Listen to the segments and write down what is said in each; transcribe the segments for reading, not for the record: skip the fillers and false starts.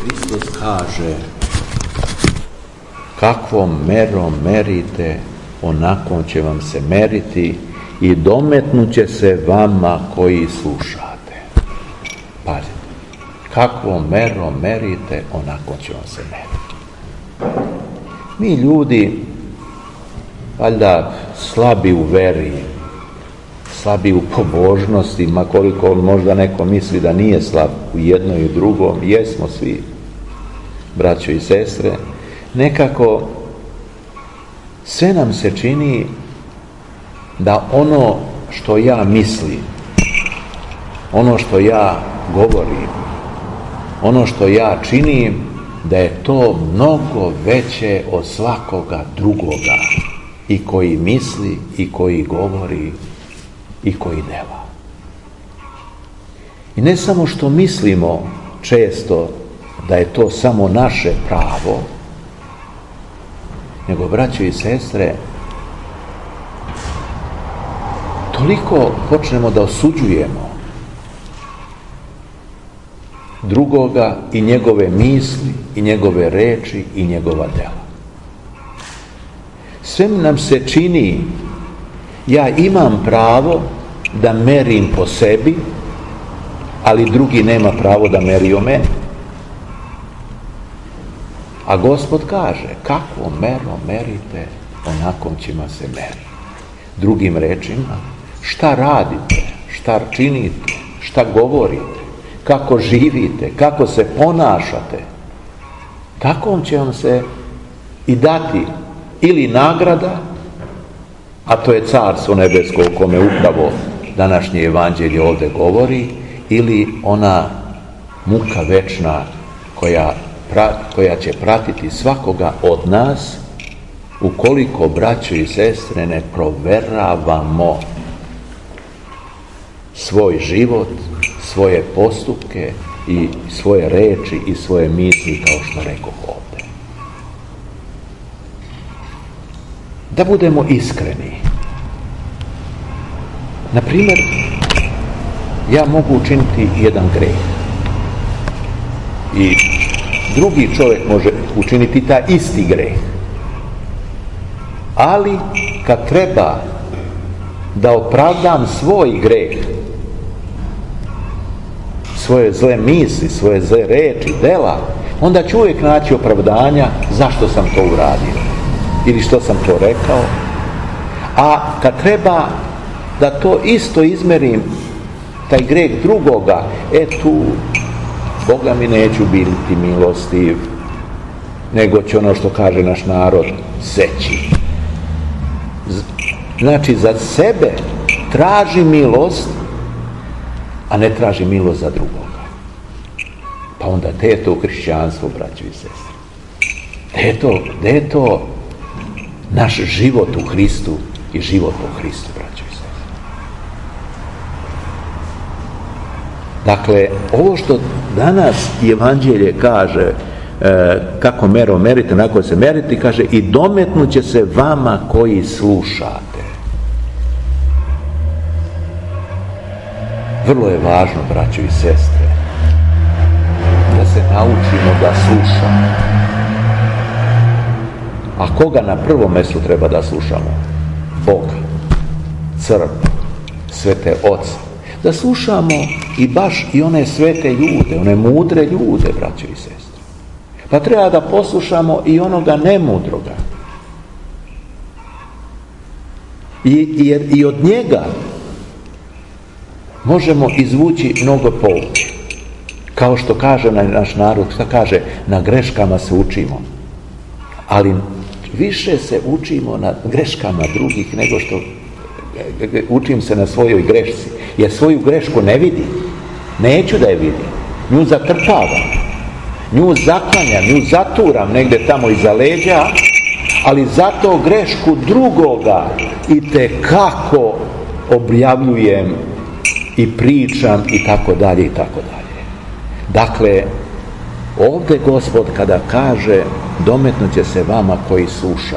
Hristos kaže: kakvom merom merite, onako će vam se meriti i dometnut će se vama koji slušate. Pazite, kakvom merom merite, onako će vam se meriti. Mi ljudi, valjda slabi u veri, slabi u pobožnosti, ma koliko možda neko misli da nije slab u jednom i u drugom, jesmo svi, braćo i sestre, nekako sve nam se čini da ono što ja mislim, ono što ja govorim, ono što ja činim, da je to mnogo veće od svakoga drugoga, i koji misli, i koji govori, i koji dela. I ne samo što mislimo često da je to samo naše pravo, nego, braćo i sestre, toliko počnemo da osuđujemo drugoga i njegove misli, i njegove reči, i njegova dela. Sve nam se čini, ja imam pravo da merim po sebi, ali drugi nema pravo da meri o meni. A Gospod kaže, kakvom merom merite, onakom ćemo se meriti. Drugim rečima, šta radite, šta činite, šta govorite, kako živite, kako se ponašate, takom će vam se i dati ili nagrada, a to je Carstvo nebesko o kome upravo današnje evanđelje ovdje govori, ili ona muka večna koja će pratiti svakoga od nas, ukoliko, braćo i sestre, ne proveravamo svoj život, svoje postupke i svoje reči i svoje misli, kao što rekoh ovdje. Da budemo iskreni. Na primjer, ja mogu učiniti jedan greh i drugi čovjek može učiniti taj isti greh. Ali kad treba da opravdam svoj greh, svoje zle misli, svoje zle reči, dela, onda ću uvijek naći opravdanja zašto sam to uradio ili što sam to rekao. A kad treba da to isto izmerim, taj greh drugoga, tu Boga mi neću biti milostiv, nego će, ono što kaže naš narod, seći. Znači, za sebe traži milost, a ne traži milost za drugoga. Pa onda gdje je to hrišćanstvo, braćo i sestre? Gdje je to naš život u Hristu i život po Hristu, braćo i sestre? Dakle, ovo što danas evanđelje kaže, kako merom merite, onako se meriti, kaže, i dometnut će se vama koji slušate. Vrlo je važno, braćo i sestre, da se naučimo da slušamo. A koga na prvom mjestu treba da slušamo? Boga, crkvu, svete oce. Da slušamo i baš i one svete ljude, one mudre ljude, braćo i sestre. Pa treba da poslušamo i onoga nemudroga. Jer i od njega možemo izvući mnogo pouke. Kao što kaže naš narod, šta kaže, na greškama se učimo. Ali više se učimo na greškama drugih nego što učim se na svojoj grešci. Jer svoju grešku ne vidim. Neću da je vidim. Nju zatrpavam. Nju zaklanjam, nju zaturam negdje tamo iza leđa, ali zato grešku drugoga itekako objavljujem i pričam i tako dalje i tako dalje. Dakle, ovdje Gospod kada kaže dometnut će se vama koji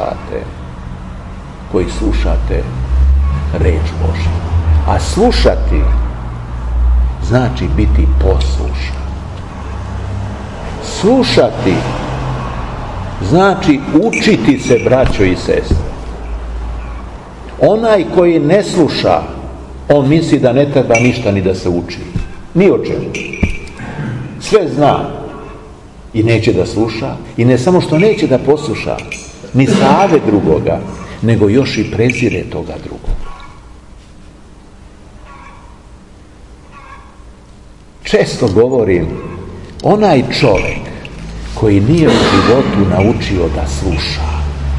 slušate reč Božju. A slušati znači biti poslušan. Slušati znači učiti se, braćo i sestre. Onaj koji ne sluša, on misli da ne treba ništa ni da se uči. Ni o čemu. Sve zna i neće da sluša. I ne samo što neće da posluša ni savjet drugoga, nego još i prezire toga drugoga. Često govorim, onaj čovjek koji nije u životu naučio da sluša,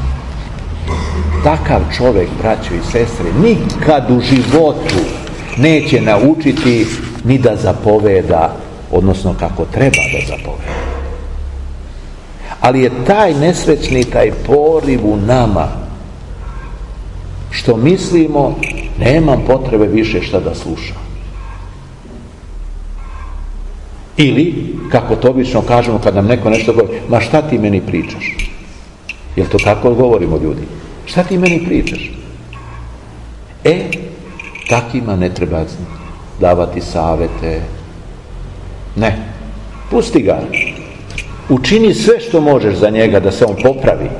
takav čovjek, braćo i sestre, nikad u životu neće naučiti ni da zapoveda, odnosno kako treba da zapoveda. Ali je taj nesrećni, taj poriv u nama, što mislimo, nemam potrebe više šta da slušam. Ili, kako to obično kažemo kad nam neko nešto govori, ma šta ti meni pričaš? Jel to tako govorimo ljudi? Šta ti meni pričaš? Takima ne treba davati savete. Ne. Pusti ga. Učini sve što možeš za njega da se on popravi.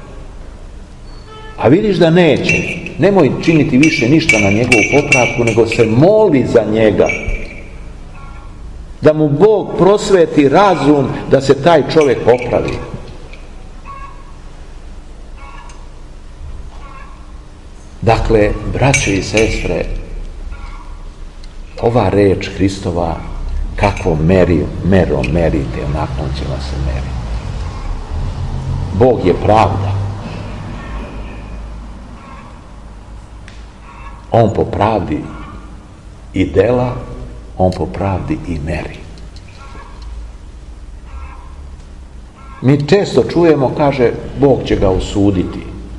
A vidiš da neće. Nemoj činiti više ništa na njegovu popravku, nego se moli za njega. Da mu Bog prosveti razum da se taj čovjek popravi. Dakle, braćo i sestre, ova reč Hristova, kakvom merom merite, onako će vas se meriti. Bog je pravda. On po pravdi i dela, on po pravdi i meri. Mi često čujemo, kaže, Bog će ga osuditi.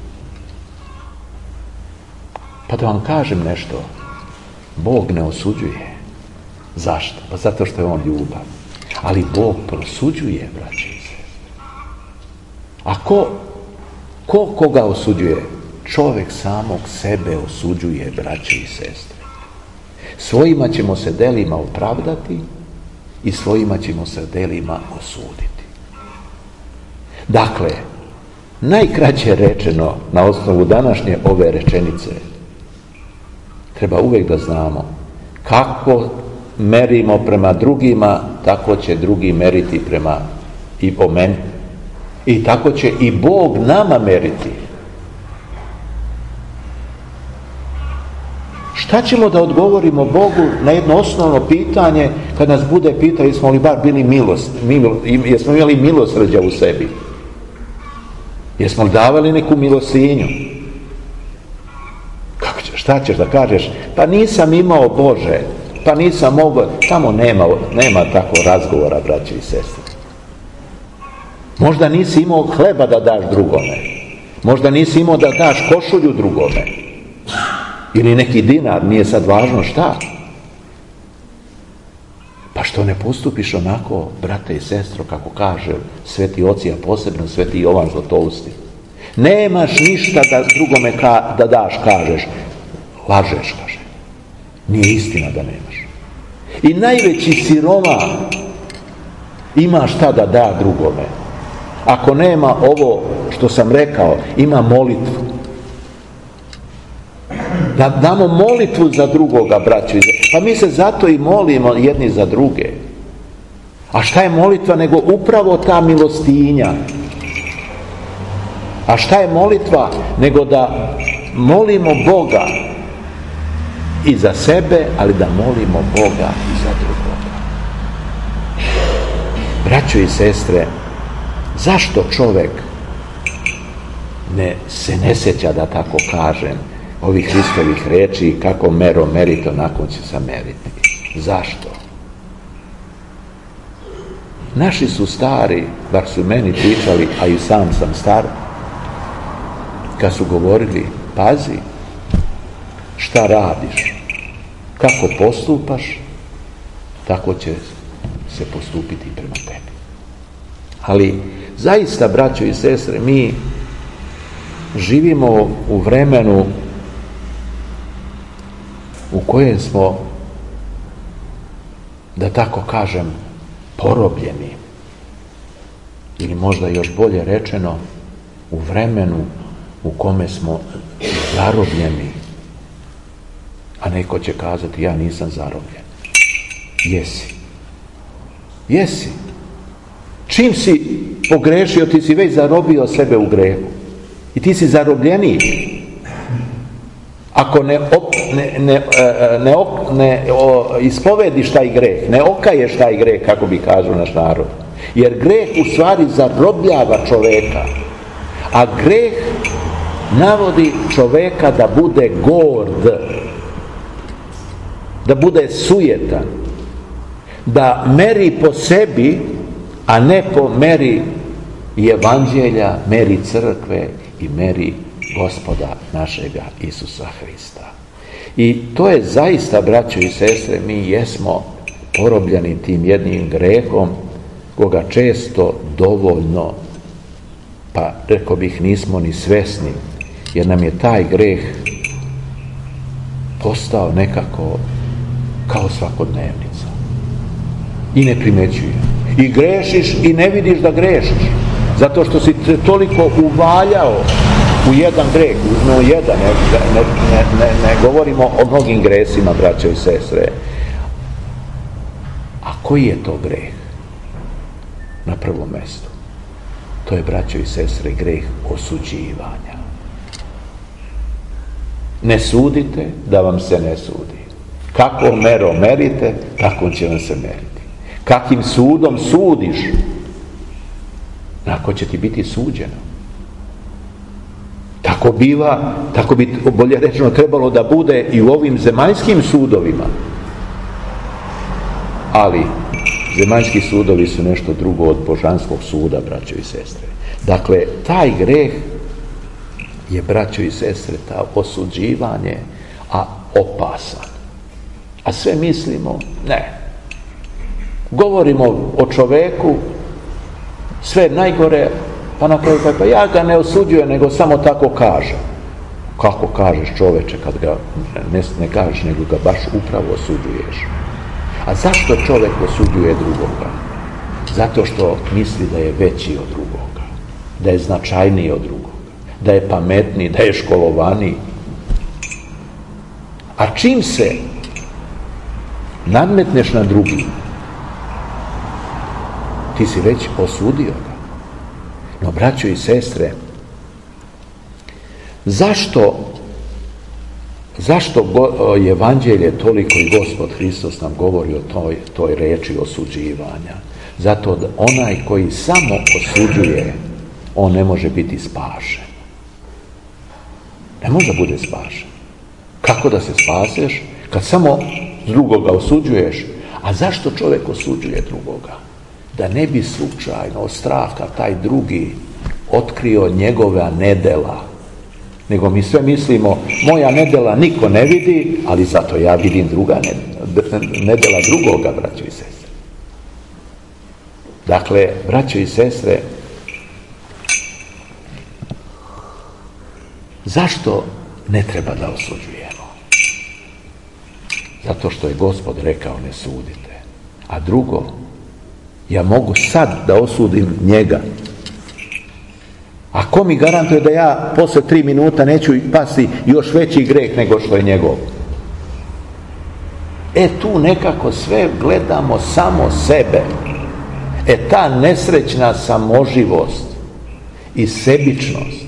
Pa da vam kažem nešto, Bog ne osuđuje. Zašto? Pa zato što je on ljubav. Ali Bog prosuđuje, braće i sestre. A koga osuđuje? Čovjek samog sebe osuđuje, braće i sestre. Svojima ćemo se delima opravdati i svojima ćemo se delima osuditi. Dakle, najkraće rečeno na osnovu današnje ove rečenice, treba uvijek da znamo kako merimo prema drugima, tako će drugi meriti prema i po meni. I tako će i Bog nama meriti. Šta ćemo da odgovorimo Bogu na jedno osnovno pitanje kad nas bude pitao jesmo li bar bili jesmo imali milosrđa u sebi? Jesmo li davali neku milostinju? Šta ćeš da kažeš? Pa nisam imao, Bože, pa nisam mogao. Tamo nema tako razgovora, braće i sestre. Možda nisi imao hleba da daš drugome. Možda nisi imao da daš košulju drugome. Ili neki dinar, nije sad važno šta. Pa što ne postupiš onako, brate i sestro, kako kaže sveti oci, a posebno sveti Jovan Zlatousti. Nemaš ništa da drugome da daš, kažeš. Lažeš, kaže. Nije istina da nemaš. I najveći siroma ima šta da da drugome. Ako nema ovo što sam rekao, ima molitvu. Da damo molitvu za drugoga, braćo. Pa mi se zato i molimo jedni za druge. A šta je molitva nego upravo ta milostinja? A šta je molitva nego da molimo Boga i za sebe, ali da molimo Boga i za drugoga. Braćo i sestre, zašto čovjek se ne sjeća, da tako kažem, ovih Hristovih reči, kako merom merite, onako će se meriti? Zašto? Naši su stari, bar su meni pričali, a i sam star, kad su govorili, pazi, šta radiš, kako postupaš, tako će se postupiti prema tebi. Ali zaista, braćo i sestre, mi živimo u vremenu u kojem smo, da tako kažem, porobljeni. ili možda još bolje rečeno, u vremenu u kome smo zarobljeni. A neko će kazati, ja nisam zarobljen. Jesi. Jesi. Čim si pogrešio, ti si već zarobio sebe u grehu. I ti si zarobljenik. Ako ne ispovediš taj greh, ne okaješ taj greh, kako bi kažu naš narod. Jer greh u stvari zarobljava čoveka. A greh navodi čoveka da bude gord, da bude sujetan, da meri po sebi, a ne po meri evanđelja, meri crkve i meri Gospoda našega Isusa Hrista. I to je zaista, braćo i sestre, mi jesmo porobljeni tim jednim grehom, koga često dovoljno, pa rekao bih, nismo ni svesni, jer nam je taj greh postao nekako kao svakodnevnica. I ne primećuje. I grešiš i ne vidiš da grešiš. Zato što si toliko uvaljao u jedan greh, uzmeo jedan, ne govorimo o mnogim gresima, braćo i sestre. A koji je to greh? Na prvom mjestu. To je, braćo i sestre, greh osuđivanja. Ne sudite da vam se ne sudi. Kako merom merite, tako će vam se meriti. Kakim sudom sudiš, tako će ti biti suđeno. Tako biva, tako bi bolje rečeno trebalo da bude i u ovim zemaljskim sudovima. Ali zemaljski sudovi su nešto drugo od božanskog suda, braćo i sestre. Dakle, taj greh je, braćo i sestre, ta osuđivanje, a opasan. A sve mislimo, ne. Govorimo o čoveku, sve najgore, pa na kraju pa ja ga ne osuđujem, nego samo tako kažem. Kako kažeš, čoveče, kad ga ne kažeš, nego ga baš upravo osuđuješ. A zašto čovjek osuđuje drugoga? Zato što misli da je veći od drugoga, da je značajniji od drugoga, da je pametniji, da je školovaniji. A čim se nadmetneš na drugi, ti si već osudio ga. No, braćo i sestre, zašto evanđelje toliko i Gospod Hristos nam govori o toj reči osuđivanja? Zato da onaj koji samo osuđuje, on ne može biti spašen. Ne može da bude spašen. Kako da se spaseš? Kad samo drugoga osuđuješ. A zašto čovjek osuđuje drugoga? Da ne bi slučajno od straha taj drugi otkrio njegova nedela. Nego mi sve mislimo, moja nedela niko ne vidi, ali zato ja vidim druga nedela drugoga, braćo i sestre. Dakle, braćo i sestre, zašto ne treba da osuđujemo? Zato što je Gospod rekao ne sudite. A drugo, ja mogu sad da osudim njega. A ko mi garantuje da ja posle 3 minuta neću pasti još veći greh nego što je njegov? Tu nekako sve gledamo samo sebe. Ta nesrećna samoživost i sebičnost,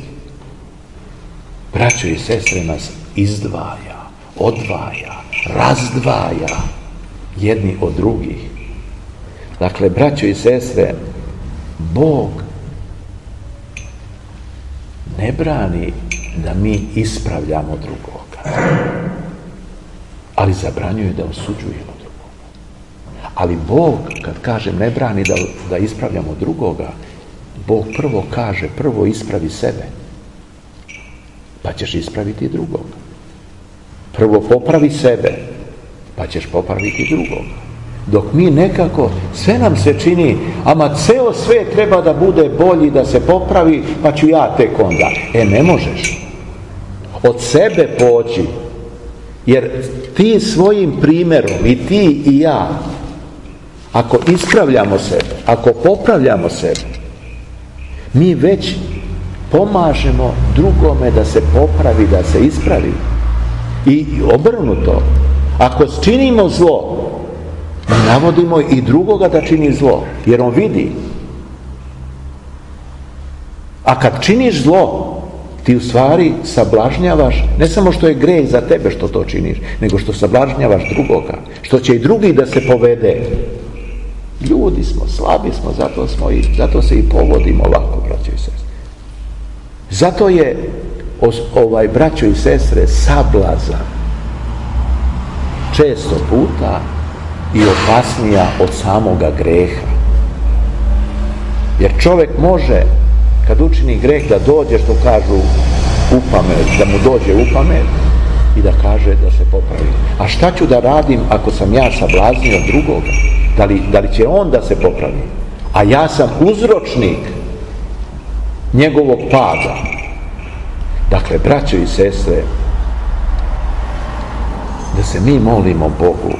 braćo i sestre, nas izdvaja, odvaja, razdvaja jedni od drugih. Dakle, braćo i sestre, Bog ne brani da mi ispravljamo drugoga, ali zabranjuje da osuđujemo drugoga. Ali Bog, kad kaže ne brani da ispravljamo drugoga, Bog prvo kaže, prvo ispravi sebe, pa ćeš ispraviti drugoga. Prvo popravi sebe, pa ćeš popraviti drugoga. Dok mi nekako, sve nam se čini, ama ceo svet treba da bude bolji, da se popravi, pa ću ja tek onda. Ne možeš. Od sebe poći. Jer ti svojim primjerom, i ti i ja, ako ispravljamo sebe, ako popravljamo sebe, mi već pomažemo drugome da se popravi, da se ispravi. I obrnuto, ako činimo zlo, mi navodimo i drugoga da čini zlo, jer on vidi. A kad činiš zlo, ti u stvari sablažnjavaš, ne samo što je greh za tebe što to činiš, nego što sablažnjavaš drugoga, što će i drugi da se povede. Ljudi smo, slabi smo, zato se i povodimo ovako, braćo i sestre. Zato je, braćo i sestre, sablazan često puta i opasnija od samoga greha. Jer čovjek može, kad učini greh, da dođe, što kažu, u pamet, da mu dođe u pamet i da kaže da se popravi. A šta ću da radim ako sam ja sablaznio drugoga? Da li će on da se popravi? A ja sam uzročnik njegovog pada. Dakle, braćo i sestre, da se mi molimo Bogu,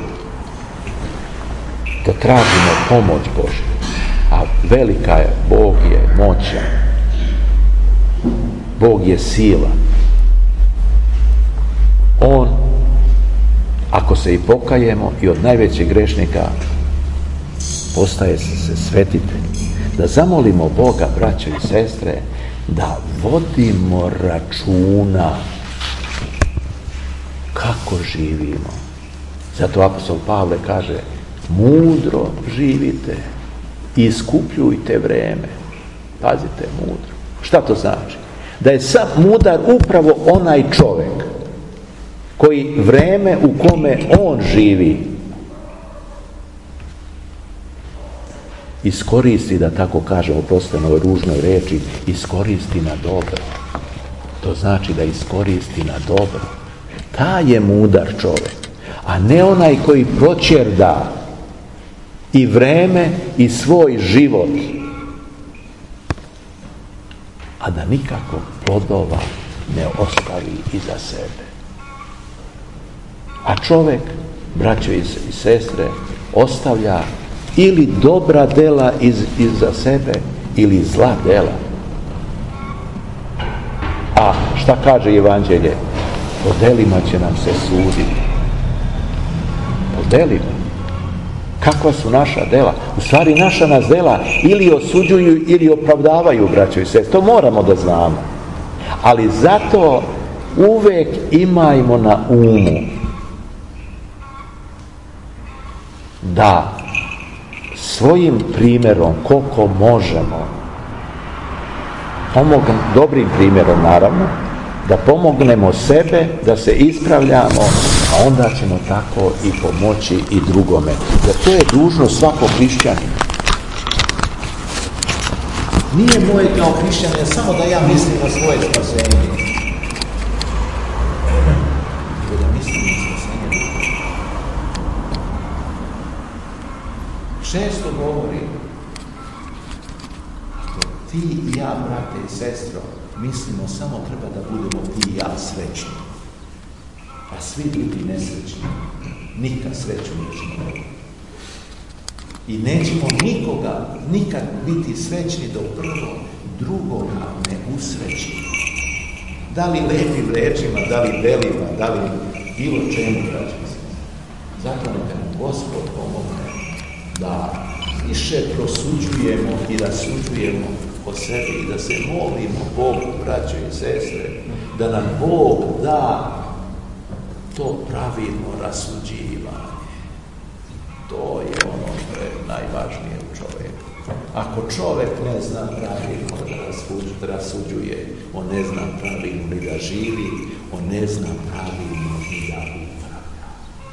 da tražimo pomoć Božju. A velika je, Bog je moćan, Bog je sila. On, ako se i pokajemo i od najvećeg grešnika, postaje se svetitelj. Da zamolimo Boga, braćo i sestre, da vodimo računa kako živimo. Zato apostol Pavle kaže, mudro živite i iskupljujte vreme. Pazite, mudro. Šta to znači? Da je sam mudar upravo onaj čovjek koji vreme u kome on živi iskoristi, da tako kažemo, oprostite na ovoj ružnoj reči, iskoristi na dobro. To znači da iskoristi na dobro. Taj je mudar čovjek, a ne onaj koji proćerda i vreme i svoj život, a da nikakvog plodova ne ostavi iza sebe. A čovjek, braćo i sestre, ostavlja ili dobra dela iza sebe, ili zla dela. A šta kaže Evanđelje? Po delima će nam se suditi. Po delima. Kakva su naša dela? U stvari naša nas dela ili osuđuju ili opravdavaju, braćo i sestre. To moramo da znamo. Ali zato uvek imajmo na umu da svojim primjerom, koliko možemo, dobrim primjerom naravno, da pomognemo sebe, da se ispravljamo, a onda ćemo tako i pomoći i drugome. Jer to je dužnost svakog hrišćanina. Nije moje kao hrišćanina samo da ja mislim na svoje spasenje. Da mislim na spasenje. Često govorim, ako ti i ja, brate i sestro, mislimo samo treba da budemo ti i ja srećni, a svi ljudi nesrećni, nikad sreću nećemo. I nećemo nikad biti srećni dok prvo drugoga ne usreći. Da li lepim rečima, da li delima, da li bilo čemu, braćo se. Zato neka nam Gospod pomogne da više prosuđujemo i rasuđujemo o sebi i da se molimo Bogu, braćo i sestre, da nam Bog da to pravilno rasuđivanje. To je ono što je najvažnije u čovjeku. Ako čovjek ne zna pravilno da rasuđuje, on ne zna pravilno ni da živi, on ne zna pravilno ni da upravlja.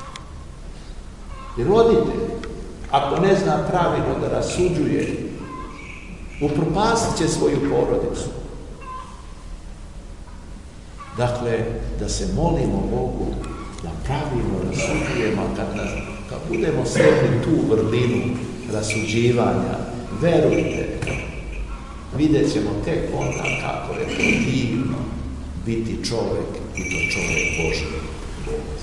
I roditelj, ako ne zna pravilno da rasuđuje, upropastit će svoju porodicu. Dakle, da se molimo Bogu da pravilno rasuđujemo, kad budemo sretni tu vrlinu rasuđivanja, verujte, vidjet ćemo tek onda kako je to divno biti čovjek i to čovjek Božji.